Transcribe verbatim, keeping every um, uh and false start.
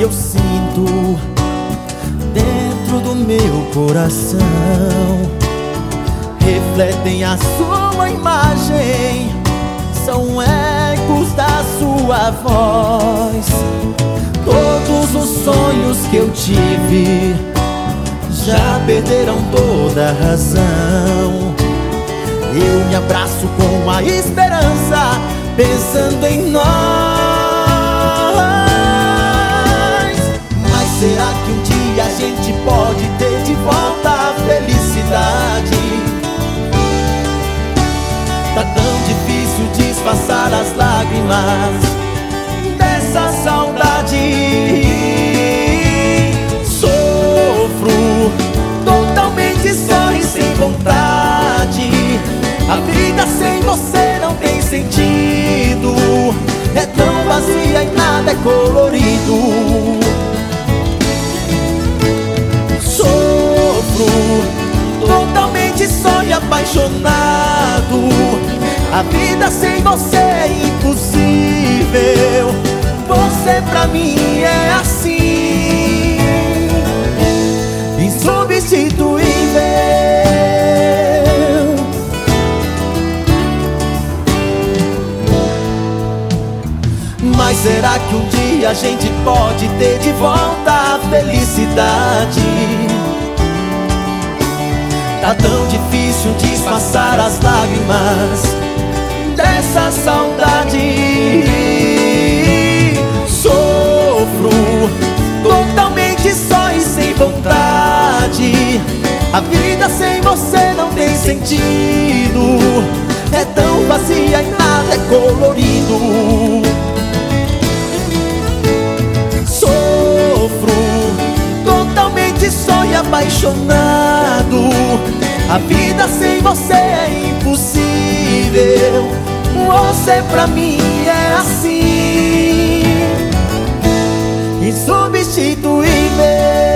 eu sinto dentro do meu coração refletem a sua imagem, são ecos da sua voz. Todos os sonhos que eu tive já perderam toda a razão. Eu me abraço com a esperança, pensando em nós. Mas será que um dia a gente pode ter de volta a felicidade? Tá tão difícil disfarçar as lágrimas dessa saudade. Sofro totalmente só e sem vontade. A vida sem você não tem sentido, é tão vazia e nada é colorido. Sofro totalmente só e apaixonado. A vida sem você é impossível. Você pra mim é assim, insubstituível. Mas será que um dia a gente pode ter de volta a felicidade? Tá tão difícil disfarçar as lágrimas dessa saudade. Sofro totalmente só e sem vontade. A vida sem você não tem sentido, é tão vazia e nada é colorido. Sofro totalmente só e apaixonado. A vida sem você é impossível. Você pra mim é assim, insubstituível.